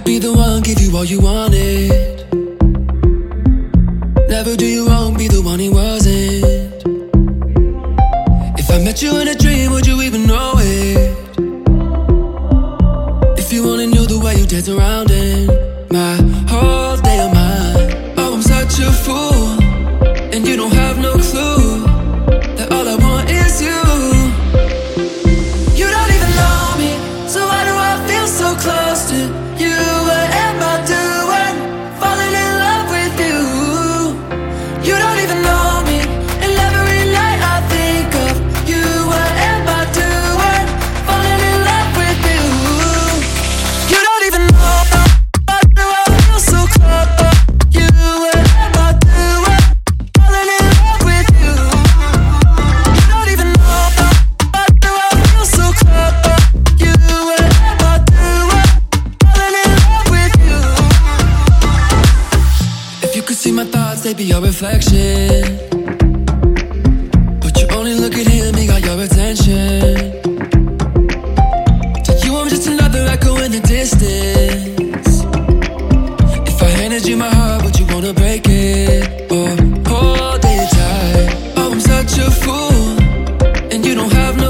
be the one, give you all you wanted. Never do you wrong, be the one he wasn't. If I met you in a dream, would you even know it? If you only knew the way you dance around in my whole day of mine. Oh, I'm such a fool, and you don't have no clue that all I want is you. You don't even know me, so why do I feel so close to you? What am I doing? Falling in love with you. You don't even know me, and every night I think of you. What am I doing? Falling in love with you. You don't even know, why do I feel so close to you? What am I doing? Falling in love with you. You don't even know, why do I feel so close to you? What am I doing? Falling in love with you. If you could see my thoughts, they'd be your reflection. But you only look at him, he got your attention. To you, I'm just another echo in the distance. If I handed you my heart, would you wanna break it? Or hold it tight? Oh, I'm such a fool, and you don't have no